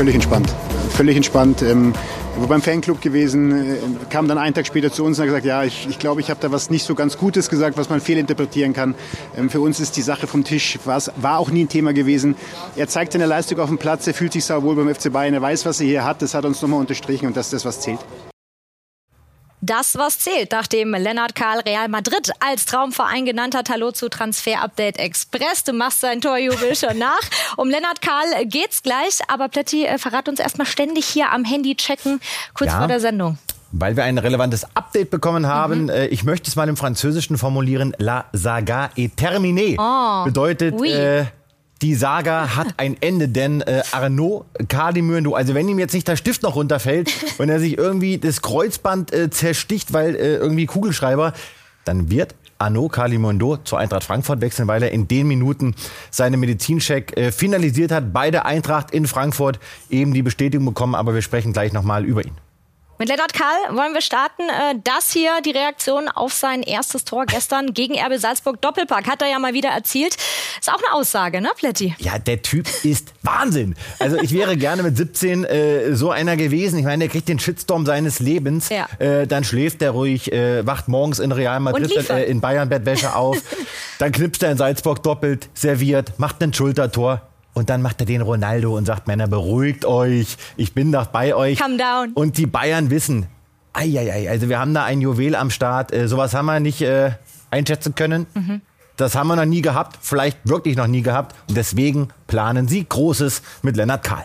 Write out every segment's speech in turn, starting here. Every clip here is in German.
völlig entspannt. Völlig entspannt. Wir beim Fanclub gewesen, kam dann einen Tag später zu uns und hat gesagt, ja, ich glaube, ich habe da was nicht so ganz Gutes gesagt, was man fehlinterpretieren kann. Für uns ist die Sache vom Tisch, war auch nie ein Thema gewesen. Er zeigt seine Leistung auf dem Platz, er fühlt sich sauwohl beim FC Bayern, er weiß, was er hier hat, das hat uns nochmal unterstrichen und das ist das, was zählt. Das, was zählt, nachdem Lennart Kahl Real Madrid als Traumverein genannt hat. Hallo zu Transfer Update Express. Du machst seinen Torjubel schon nach. Um Lennart Kahl geht's gleich. Aber Plätti, verrat uns erstmal ständig hier am Handy checken, kurz vor der Sendung. Weil wir ein relevantes Update bekommen haben. Ich möchte es mal im Französischen formulieren. La saga est terminée. Bedeutet... Oui. Die Saga hat ein Ende, denn Arnaud Cadimündo, also wenn ihm jetzt nicht der Stift noch runterfällt und er sich irgendwie das Kreuzband zersticht, weil irgendwie Kugelschreiber, dann wird Arnaud Cadimündo zur Eintracht Frankfurt wechseln, weil er in den Minuten seinen Medizincheck finalisiert hat. Bei der Eintracht in Frankfurt eben die Bestätigung bekommen, aber wir sprechen gleich nochmal über ihn. Mit Lennart Kahl wollen wir starten. Das hier, die Reaktion auf sein erstes Tor gestern gegen RB Salzburg. Doppelpack hat er ja mal wieder erzielt. Ist auch eine Aussage, ne, Plätti? Ja, der Typ ist Wahnsinn. Also ich wäre gerne mit 17 so einer gewesen. Ich meine, der kriegt den Shitstorm seines Lebens. Ja. Dann schläft er ruhig, wacht morgens in Real Madrid in Bayern-Bettwäsche auf. Dann knipst er in Salzburg doppelt, serviert, macht ein Schultertor. Und dann macht er den Ronaldo und sagt, Männer, beruhigt euch, ich bin doch bei euch. Calm down. Und die Bayern wissen, also wir haben da ein Juwel am Start, sowas haben wir nicht einschätzen können. Das haben wir noch nie gehabt, vielleicht wirklich noch nie gehabt. Und deswegen planen sie Großes mit Lennart Kahl.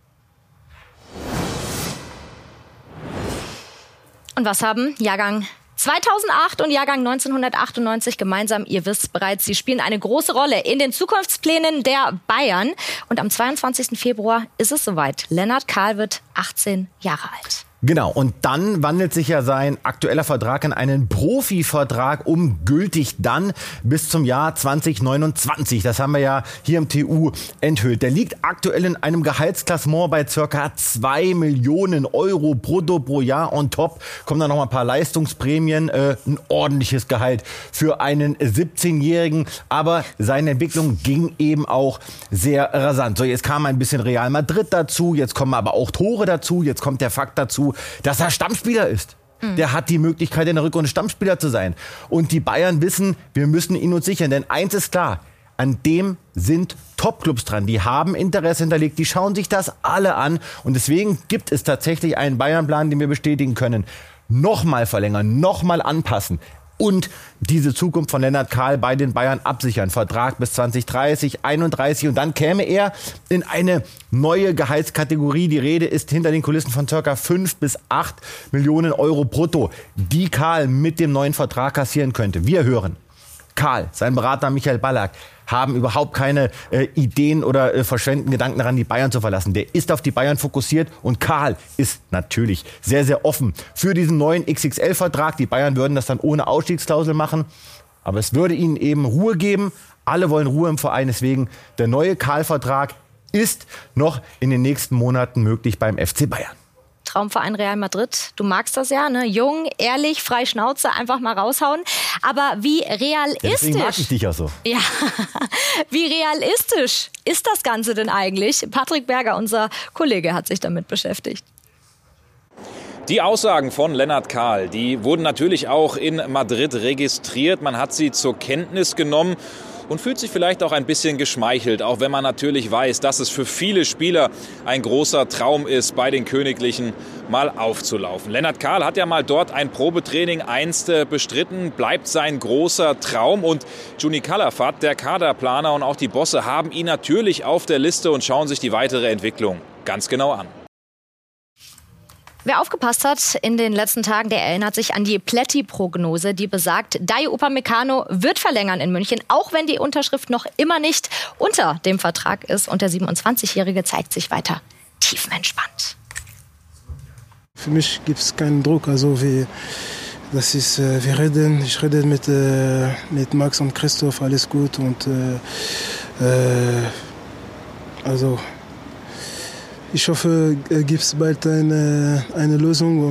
Und was haben Jahrgang 2008 und Jahrgang 1998 gemeinsam, ihr wisst bereits, sie spielen eine große Rolle in den Zukunftsplänen der Bayern. Und am 22. Februar ist es soweit. Lennart Kahl wird 18 Jahre alt. Genau, und dann wandelt sich ja sein aktueller Vertrag in einen Profivertrag gültig dann bis zum Jahr 2029. Das haben wir ja hier im TU enthüllt. Der liegt aktuell in einem Gehaltsklassement bei ca. 2 Millionen Euro brutto pro Jahr. On top kommen dann noch mal ein paar Leistungsprämien, ein ordentliches Gehalt für einen 17-Jährigen. Aber seine Entwicklung ging eben auch sehr rasant. So, jetzt kam ein bisschen Real Madrid dazu, jetzt kommen aber auch Tore dazu, jetzt kommt der Fakt dazu, dass er Stammspieler ist. Der hat die Möglichkeit, in der Rückrunde Stammspieler zu sein. Und die Bayern wissen, wir müssen ihn uns sichern. Denn eins ist klar, an dem sind Topclubs dran. Die haben Interesse hinterlegt, die schauen sich das alle an. Und deswegen gibt es tatsächlich einen Bayern-Plan, den wir bestätigen können. Nochmal verlängern, nochmal anpassen. Und diese Zukunft von Lennart Kahl bei den Bayern absichern. Vertrag bis 2030, 31 und dann käme er in eine neue Gehaltskategorie. Die Rede ist hinter den Kulissen von ca. 5 bis 8 Millionen Euro brutto, die Kahl mit dem neuen Vertrag kassieren könnte. Wir hören, Kahl, sein Berater Michael Ballack, haben überhaupt keine Ideen oder verschwenden Gedanken daran, die Bayern zu verlassen. Der ist auf die Bayern fokussiert und Kahl ist natürlich sehr, sehr offen für diesen neuen XXL-Vertrag. Die Bayern würden das dann ohne Ausstiegsklausel machen, aber es würde ihnen eben Ruhe geben. Alle wollen Ruhe im Verein, deswegen der neue Kahl-Vertrag ist noch in den nächsten Monaten möglich beim FC Bayern. Traumverein Real Madrid. Du magst das ja, ne? Jung, ehrlich, frei Schnauze, einfach mal raushauen. Aber wie realistisch... Ja, deswegen mag ich dich ja so. Ja, wie realistisch ist das Ganze denn eigentlich? Patrick Berger, unser Kollege, hat sich damit beschäftigt. Die Aussagen von Lennart Kahl, die wurden natürlich auch in Madrid registriert. Man hat sie zur Kenntnis genommen und fühlt sich vielleicht auch ein bisschen geschmeichelt, auch wenn man natürlich weiß, dass es für viele Spieler ein großer Traum ist, bei den Königlichen mal aufzulaufen. Lennart Kahl hat ja mal dort ein Probetraining einst bestritten, bleibt sein großer Traum. Und Juni Calafat, der Kaderplaner und auch die Bosse haben ihn natürlich auf der Liste und schauen sich die weitere Entwicklung ganz genau an. Wer aufgepasst hat in den letzten Tagen, der erinnert sich an die Plätti-Prognose, die besagt, Dayo Upamecano wird verlängern in München, auch wenn die Unterschrift noch immer nicht unter dem Vertrag ist. Und der 27-Jährige zeigt sich weiter tiefenentspannt. Für mich gibt es keinen Druck. Also ich rede mit Max und Christoph, alles gut. Und ich hoffe, gibt es bald eine Lösung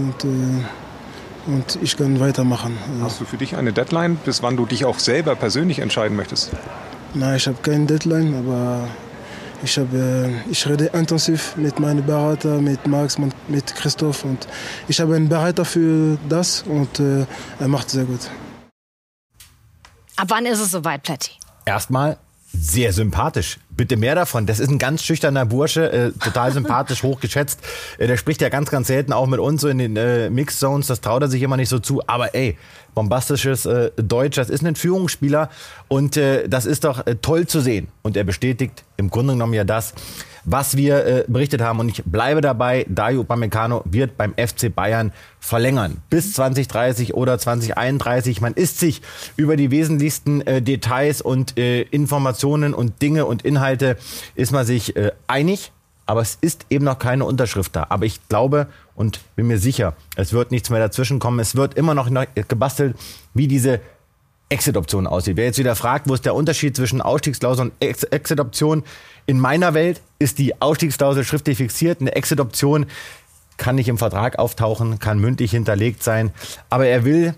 und ich kann weitermachen. Hast du für dich eine Deadline, bis wann du dich auch selber persönlich entscheiden möchtest? Nein, ich habe keine Deadline, aber Ich rede intensiv mit meinem Berater, mit Max, mit Christoph und ich habe einen Berater für das und er macht sehr gut. Ab wann ist es soweit, Plätti? Erstmal sehr sympathisch. Bitte mehr davon. Das ist ein ganz schüchterner Bursche, total sympathisch, hochgeschätzt. Der spricht ja ganz, ganz selten auch mit uns so in den Mixed Zones. Das traut er sich immer nicht so zu. Aber bombastisches Deutsch, das ist ein Führungsspieler und das ist doch toll zu sehen. Und er bestätigt im Grunde genommen ja das, was wir berichtet haben. Und ich bleibe dabei, Dayo Upamecano wird beim FC Bayern verlängern. Bis 2030 oder 2031. Man ist sich über die wesentlichsten Details und Informationen und Dinge und Inhalte ist man sich einig. Aber es ist eben noch keine Unterschrift da. Aber ich glaube und bin mir sicher, es wird nichts mehr dazwischen kommen. Es wird immer noch gebastelt, wie diese Exit-Option aussieht. Wer jetzt wieder fragt, wo ist der Unterschied zwischen Ausstiegsklausel und Exit-Option? In meiner Welt ist die Ausstiegsklausel schriftlich fixiert. Eine Exit-Option kann nicht im Vertrag auftauchen, kann mündlich hinterlegt sein. Aber er will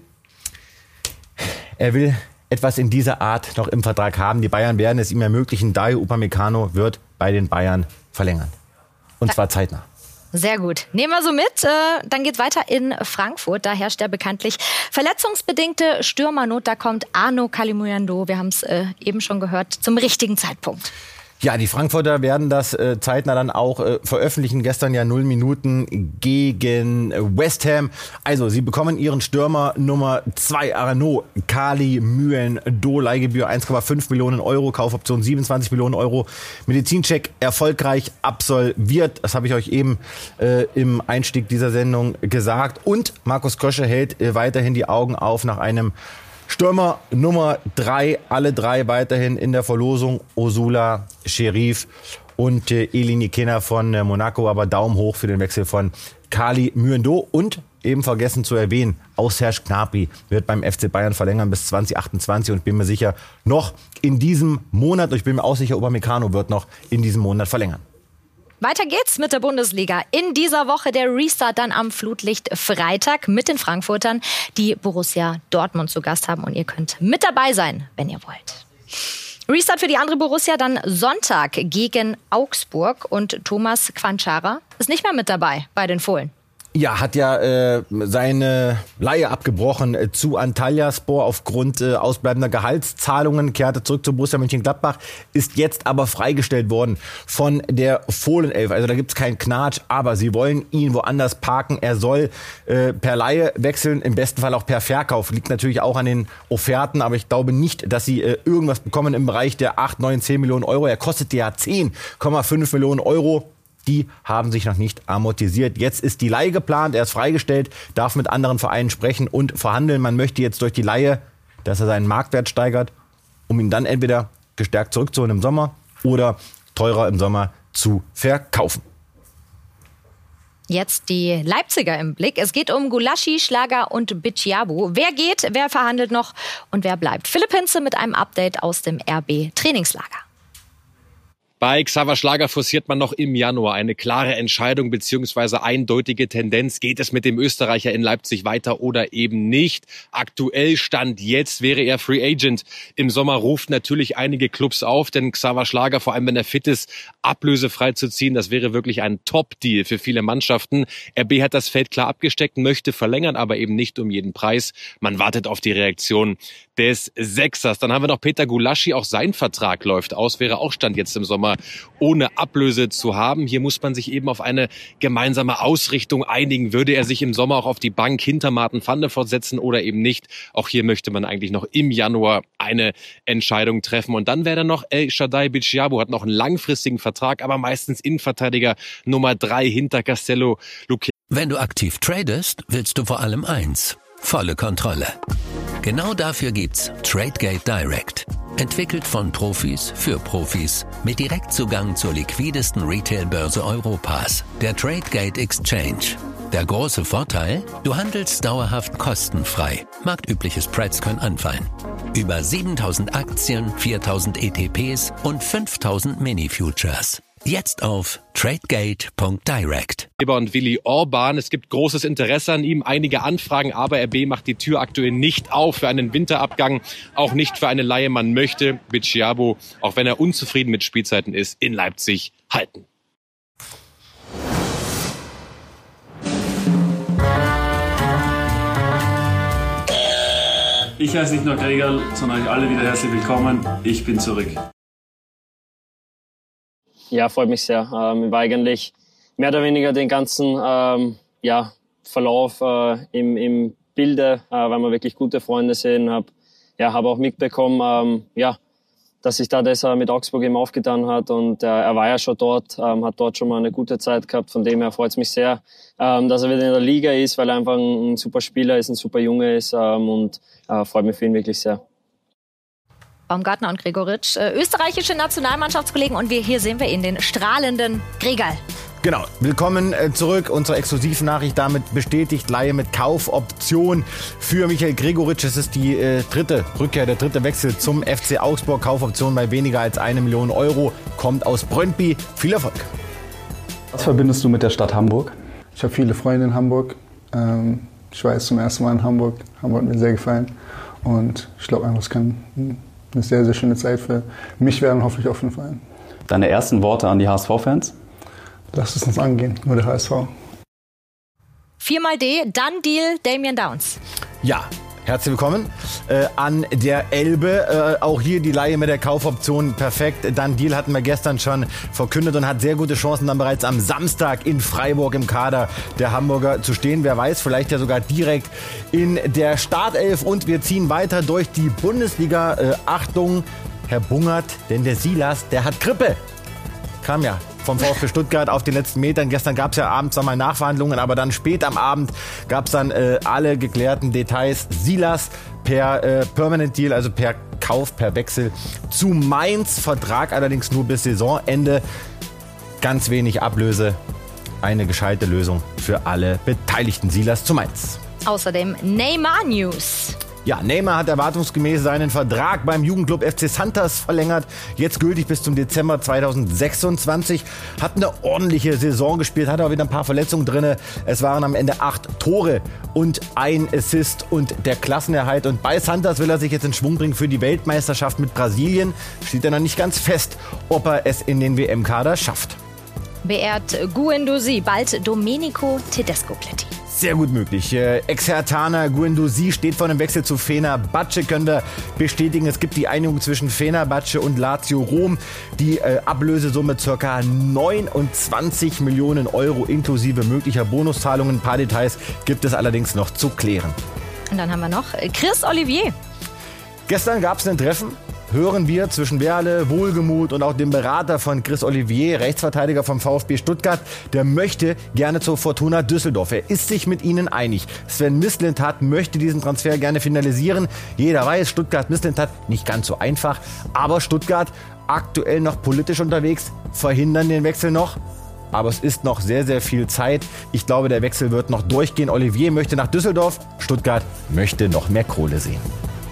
etwas in dieser Art noch im Vertrag haben. Die Bayern werden es ihm ermöglichen. Dayo Upamecano wird bei den Bayern verlängern. Und zwar zeitnah. Sehr gut. Nehmen wir so mit. Dann geht's weiter in Frankfurt. Da herrscht ja bekanntlich verletzungsbedingte Stürmernot. Da kommt Arnaud Kalimuendo, wir haben es eben schon gehört, zum richtigen Zeitpunkt. Ja, die Frankfurter werden das zeitnah dann auch veröffentlichen. Gestern ja 0 Minuten gegen West Ham. Also, sie bekommen ihren Stürmer Nummer 2, Arnaud Kalimuendo. Leihgebühr 1,5 Millionen Euro, Kaufoption 27 Millionen Euro. Medizincheck erfolgreich absolviert. Das habe ich euch eben im Einstieg dieser Sendung gesagt. Und Markus Krösche hält weiterhin die Augen auf nach einem Stürmer Nummer 3, alle 3 weiterhin in der Verlosung. Osula, Sherif und Elini Kena von Monaco. Aber Daumen hoch für den Wechsel von Kalimuendo. Und eben vergessen zu erwähnen, auch Serge Gnabry wird beim FC Bayern verlängern bis 2028. Und bin mir sicher, noch in diesem Monat, und ich bin mir auch sicher, Upamecano wird noch in diesem Monat verlängern. Weiter geht's mit der Bundesliga. In dieser Woche der Restart dann am Flutlicht Freitag mit den Frankfurtern, die Borussia Dortmund zu Gast haben. Und ihr könnt mit dabei sein, wenn ihr wollt. Restart für die andere Borussia dann Sonntag gegen Augsburg. Und Thomas Quanchara ist nicht mehr mit dabei bei den Fohlen. Ja, hat ja seine Leihe abgebrochen zu Antalyaspor aufgrund ausbleibender Gehaltszahlungen, kehrte zurück zu Borussia Mönchengladbach, ist jetzt aber freigestellt worden von der Fohlenelf. Also da gibt's keinen Knatsch, aber sie wollen ihn woanders parken. Er soll per Leihe wechseln, im besten Fall auch per Verkauf. Liegt natürlich auch an den Offerten, aber ich glaube nicht, dass sie irgendwas bekommen im Bereich der 8, 9, 10 Millionen Euro. Er kostet ja 10,5 Millionen Euro. Die haben sich noch nicht amortisiert. Jetzt ist die Leihe geplant, er ist freigestellt, darf mit anderen Vereinen sprechen und verhandeln. Man möchte jetzt durch die Leihe, dass er seinen Marktwert steigert, um ihn dann entweder gestärkt zurückzuholen im Sommer oder teurer im Sommer zu verkaufen. Jetzt die Leipziger im Blick. Es geht um Gulaschi, Schlager und Bicciabu. Wer geht, wer verhandelt noch und wer bleibt? Philipp Hinze mit einem Update aus dem RB-Trainingslager. Bei Xaver Schlager forciert man noch im Januar eine klare Entscheidung bzw. eindeutige Tendenz. Geht es mit dem Österreicher in Leipzig weiter oder eben nicht? Aktuell Stand jetzt wäre er Free Agent. Im Sommer ruft natürlich einige Clubs auf, denn Xaver Schlager, vor allem wenn er fit ist, ablösefrei zu ziehen, das wäre wirklich ein Top-Deal für viele Mannschaften. RB hat das Feld klar abgesteckt, möchte verlängern, aber eben nicht um jeden Preis. Man wartet auf die Reaktion des Sechsers. Dann haben wir noch Peter Gulaschi, auch sein Vertrag läuft aus, wäre auch Stand jetzt im Sommer ohne Ablöse zu haben. Hier muss man sich eben auf eine gemeinsame Ausrichtung einigen. Würde er sich im Sommer auch auf die Bank hinter Martin van der Voort setzen oder eben nicht? Auch hier möchte man eigentlich noch im Januar eine Entscheidung treffen. Und dann wäre da noch El Shaddai Bicciabu, hat noch einen langfristigen Vertrag, aber meistens Innenverteidiger Nummer 3 hinter Castello Luque. Wenn du aktiv tradest, willst du vor allem eins: volle Kontrolle. Genau dafür gibt's Tradegate Direct. Entwickelt von Profis für Profis. Mit Direktzugang zur liquidesten Retail-Börse Europas, der Tradegate Exchange. Der große Vorteil? Du handelst dauerhaft kostenfrei. Marktübliche Spreads können anfallen. Über 7000 Aktien, 4000 ETPs und 5000 Mini-Futures. Jetzt auf tradegate.direct. Und Willi Orban, es gibt großes Interesse an ihm, einige Anfragen, aber RB macht die Tür aktuell nicht auf für einen Winterabgang, auch nicht für eine Leihe. Man möchte Bicciabo, auch wenn er unzufrieden mit Spielzeiten ist, in Leipzig halten. Ich heiße nicht nur Gregor, sondern euch alle wieder herzlich willkommen. Ich bin zurück. Ja, freut mich sehr. Ich war eigentlich mehr oder weniger den ganzen Verlauf im Bilde, weil wir wirklich gute Freunde sind. Habe auch mitbekommen, dass sich da das mit Augsburg eben aufgetan hat. Und er war ja schon dort, hat dort schon mal eine gute Zeit gehabt. Von dem her freut es mich sehr, dass er wieder in der Liga ist, weil er einfach ein super Spieler ist, ein super Junge ist und freut mich für ihn wirklich sehr. Baumgartner und Gregoritsch, österreichische Nationalmannschaftskollegen, und hier sehen wir ihn, den strahlenden Gregal. Genau, willkommen zurück. Unsere Exklusivnachricht damit bestätigt, Leihe mit Kaufoption für Michael Gregoritsch. Es ist die dritte Rückkehr, der dritte Wechsel zum FC Augsburg. Kaufoption bei weniger als 1 Million Euro, kommt aus Brøndby. Viel Erfolg. Was verbindest du mit der Stadt Hamburg? Ich habe viele Freunde in Hamburg. Ich war jetzt zum ersten Mal in Hamburg. Hamburg hat mir sehr gefallen. Und ich glaube einfach, es kann eine sehr, sehr schöne Zeit für mich werden, hoffentlich auch für den Verein. Deine ersten Worte an die HSV-Fans? Lass es uns angehen, nur der HSV. 4x Done Deal, Damian Downs. Ja, herzlich willkommen an der Elbe. Auch hier die Leihe mit der Kaufoption perfekt. Done Deal hatten wir gestern schon verkündet und hat sehr gute Chancen, dann bereits am Samstag in Freiburg im Kader der Hamburger zu stehen. Wer weiß, vielleicht ja sogar direkt in der Startelf. Und wir ziehen weiter durch die Bundesliga. Achtung, Herr Bungert, denn der Silas, der hat Grippe. Kam ja vom VfB Stuttgart auf den letzten Metern. Gestern gab es ja abends nochmal Nachverhandlungen, aber dann spät am Abend gab es dann alle geklärten Details. Silas per Permanent Deal, also per Kauf, per Wechsel zu Mainz. Vertrag allerdings nur bis Saisonende. Ganz wenig Ablöse. Eine gescheite Lösung für alle Beteiligten. Silas zu Mainz. Außerdem Neymar News. Ja, Neymar hat erwartungsgemäß seinen Vertrag beim Jugendclub FC Santos verlängert. Jetzt gültig bis zum Dezember 2026. Hat eine ordentliche Saison gespielt, hat aber wieder ein paar Verletzungen drin. Es waren am Ende 8 Tore und 1 Assist und der Klassenerhalt. Und bei Santos will er sich jetzt in Schwung bringen für die Weltmeisterschaft mit Brasilien. Steht er noch nicht ganz fest, ob er es in den WM-Kader schafft. Beehrt Guendouzi, bald Domenico Tedesco-Pletti. Sehr gut möglich. Ex-Herthaner Guendouzi steht vor einem Wechsel zu Fenerbahce, können wir bestätigen. Es gibt die Einigung zwischen Fenerbahce und Lazio Rom. Die Ablösesumme ca. 29 Millionen Euro inklusive möglicher Bonuszahlungen. Ein paar Details gibt es allerdings noch zu klären. Und dann haben wir noch Chris Olivier. Gestern gab es ein Treffen, hören wir, zwischen Werle, Wohlgemuth und auch dem Berater von Chris Olivier, Rechtsverteidiger vom VfB Stuttgart. Der möchte gerne zur Fortuna Düsseldorf. Er ist sich mit ihnen einig. Sven Mislintat möchte diesen Transfer gerne finalisieren. Jeder weiß, Stuttgart-Mislintat nicht ganz so einfach. Aber Stuttgart aktuell noch politisch unterwegs, verhindern den Wechsel noch. Aber es ist noch sehr, sehr viel Zeit. Ich glaube, der Wechsel wird noch durchgehen. Olivier möchte nach Düsseldorf. Stuttgart möchte noch mehr Kohle sehen.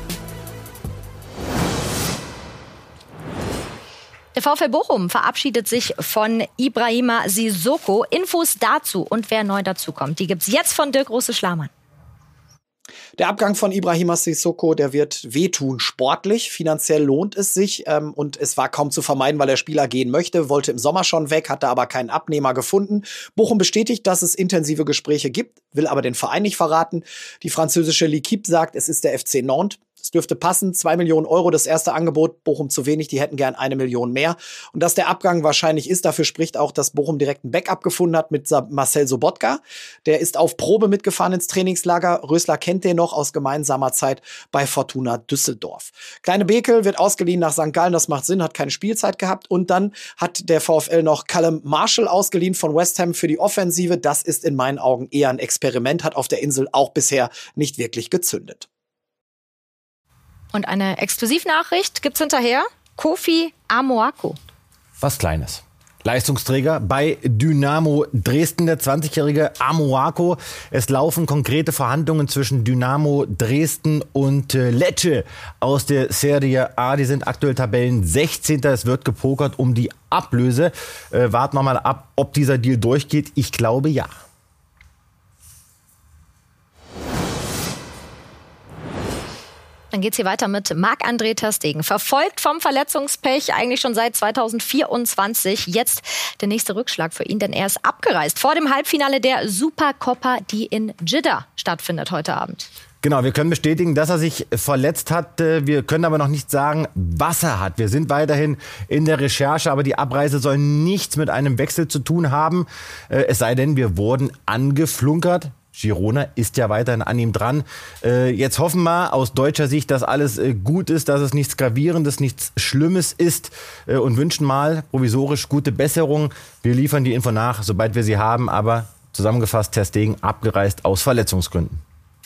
Der VfL Bochum verabschiedet sich von Ibrahima Sissoko. Infos dazu und wer neu dazukommt, die gibt's jetzt von Dirk Große-Schlamann. Der Abgang von Ibrahima Sissoko, der wird wehtun sportlich. Finanziell lohnt es sich und es war kaum zu vermeiden, weil der Spieler gehen möchte, wollte im Sommer schon weg, hatte aber keinen Abnehmer gefunden. Bochum bestätigt, dass es intensive Gespräche gibt, will aber den Verein nicht verraten. Die französische L'Équipe sagt, es ist der FC Nantes. Es dürfte passen, 2 Millionen Euro das erste Angebot, Bochum zu wenig, die hätten gern 1 Million mehr. Und dass der Abgang wahrscheinlich ist, dafür spricht auch, dass Bochum direkt ein Backup gefunden hat mit Marcel Sobotka. Der ist auf Probe mitgefahren ins Trainingslager. Rösler kennt den noch aus gemeinsamer Zeit bei Fortuna Düsseldorf. Kleine Bekel wird ausgeliehen nach St. Gallen, das macht Sinn, hat keine Spielzeit gehabt. Und dann hat der VfL noch Callum Marshall ausgeliehen von West Ham für die Offensive. Das ist in meinen Augen eher ein Experiment, hat auf der Insel auch bisher nicht wirklich gezündet. Und eine Exklusivnachricht gibt's hinterher. Kofi Amoako. Was Kleines. Leistungsträger bei Dynamo Dresden, der 20-jährige Amoako. Es laufen konkrete Verhandlungen zwischen Dynamo Dresden und Lecce aus der Serie A. Die sind aktuell Tabellen 16. Es wird gepokert um die Ablöse. Warten wir mal ab, ob dieser Deal durchgeht. Ich glaube, ja. Dann geht's hier weiter mit Marc-André ter Stegen. Verfolgt vom Verletzungspech eigentlich schon seit 2024. Jetzt der nächste Rückschlag für ihn, denn er ist abgereist vor dem Halbfinale der Supercoppa, die in Jeddah stattfindet heute Abend. Genau, wir können bestätigen, dass er sich verletzt hat. Wir können aber noch nicht sagen, was er hat. Wir sind weiterhin in der Recherche, aber die Abreise soll nichts mit einem Wechsel zu tun haben. Es sei denn, wir wurden angeflunkert. Girona ist ja weiterhin an ihm dran. Jetzt hoffen wir aus deutscher Sicht, dass alles gut ist, dass es nichts Gravierendes, nichts Schlimmes ist und wünschen mal provisorisch gute Besserung. Wir liefern die Info nach, sobald wir sie haben, aber zusammengefasst, ter Stegen abgereist aus Verletzungsgründen.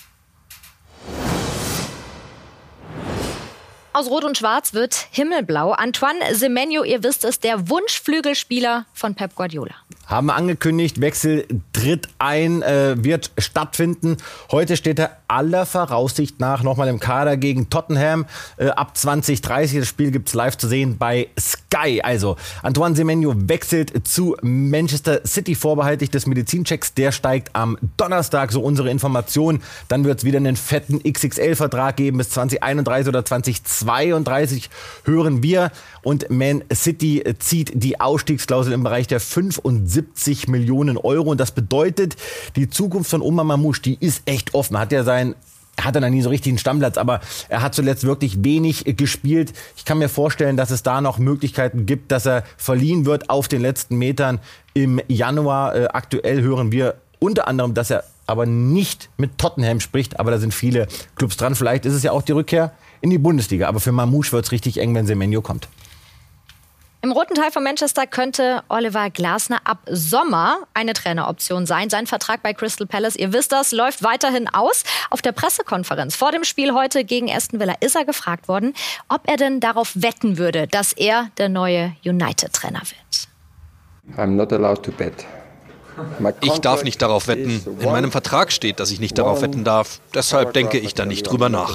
Aus Rot und Schwarz wird Himmelblau. Antoine Semenyo, ihr wisst es, der Wunschflügelspieler von Pep Guardiola. Haben angekündigt, Wechsel tritt ein, wird stattfinden. Heute steht er aller Voraussicht nach nochmal im Kader gegen Tottenham. Ab 20:30 das Spiel gibt's live zu sehen bei Sky. Also Antoine Semenyo wechselt zu Manchester City, vorbehaltlich des Medizinchecks. Der steigt am Donnerstag, so unsere Information. Dann wird's wieder einen fetten XXL-Vertrag geben bis 2031 oder 2032, hören wir. Und Man City zieht die Ausstiegsklausel im Bereich der 75 Millionen Euro. Und das bedeutet, die Zukunft von Omar Mamouche, die ist echt offen. Hat er noch nie so richtig einen Stammplatz, aber er hat zuletzt wirklich wenig gespielt. Ich kann mir vorstellen, dass es da noch Möglichkeiten gibt, dass er verliehen wird auf den letzten Metern im Januar. Aktuell hören wir unter anderem, dass er aber nicht mit Tottenham spricht. Aber da sind viele Clubs dran. Vielleicht ist es ja auch die Rückkehr in die Bundesliga. Aber für Mamouche wird es richtig eng, wenn Semenyo kommt. Im roten Teil von Manchester könnte Oliver Glasner ab Sommer eine Traineroption sein. Sein Vertrag bei Crystal Palace, ihr wisst das, läuft weiterhin aus. Auf der Pressekonferenz vor dem Spiel heute gegen Aston Villa ist er gefragt worden, ob er denn darauf wetten würde, dass er der neue United-Trainer wird. I'm not allowed to bet. Ich darf nicht darauf wetten. In meinem Vertrag steht, dass ich nicht darauf wetten darf. Deshalb denke ich da nicht drüber nach.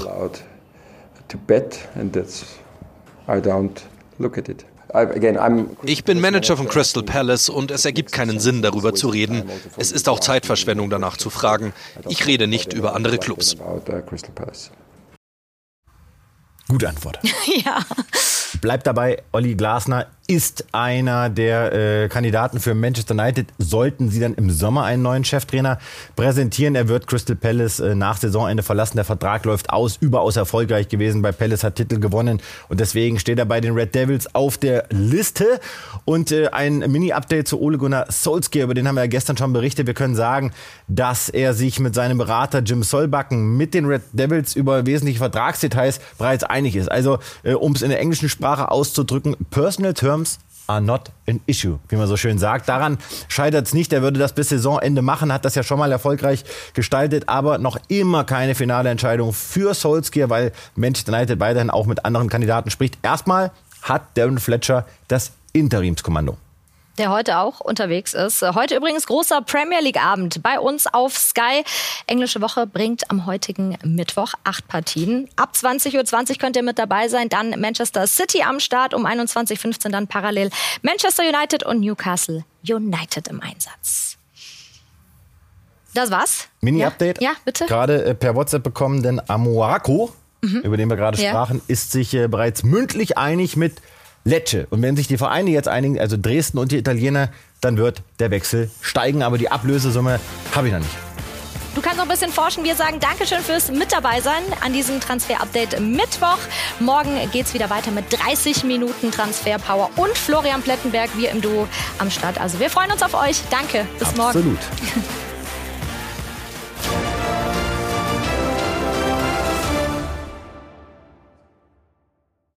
Ich bin Manager von Crystal Palace und es ergibt keinen Sinn, darüber zu reden. Es ist auch Zeitverschwendung, danach zu fragen. Ich rede nicht über andere Clubs. Gute Antwort. Ja. Bleibt dabei, Olli Glasner ist einer der Kandidaten für Manchester United. Sollten sie dann im Sommer einen neuen Cheftrainer präsentieren. Er wird Crystal Palace nach Saisonende verlassen. Der Vertrag läuft aus, überaus erfolgreich gewesen bei Palace, hat Titel gewonnen. Und deswegen steht er bei den Red Devils auf der Liste. Und ein Mini-Update zu Ole Gunnar Solskjaer, über den haben wir ja gestern schon berichtet. Wir können sagen, dass er sich mit seinem Berater Jim Solbakken mit den Red Devils über wesentliche Vertragsdetails bereits einig ist. Also, um es in der englischen Sprache auszudrücken, Personal Terms are not an issue, wie man so schön sagt. Daran scheitert es nicht. Er würde das bis Saisonende machen, hat das ja schon mal erfolgreich gestaltet, aber noch immer keine finale Entscheidung für Solskjaer, weil Manchester United weiterhin auch mit anderen Kandidaten spricht. Erstmal hat Darren Fletcher das Interimskommando. Der heute auch unterwegs ist. Heute übrigens großer Premier League-Abend bei uns auf Sky. Englische Woche bringt am heutigen Mittwoch 8 Partien. Ab 20:20 Uhr könnt ihr mit dabei sein. Dann Manchester City am Start, um 21:15 Uhr dann parallel Manchester United und Newcastle United im Einsatz. Das war's. Mini-Update. Ja, bitte. Gerade per WhatsApp bekommen, denn Amoako, über den wir gerade sprachen, ist sich bereits mündlich einig mit Lecce. Und wenn sich die Vereine jetzt einigen, also Dresden und die Italiener, dann wird der Wechsel steigen. Aber die Ablösesumme habe ich noch nicht. Du kannst noch ein bisschen forschen. Wir sagen Dankeschön fürs mit dabei sein an diesem Transfer-Update Mittwoch. Morgen geht's wieder weiter mit 30 Minuten Transfer-Power und Florian Plettenberg, wir im Duo am Start. Also wir freuen uns auf euch. Danke, bis morgen. Absolut.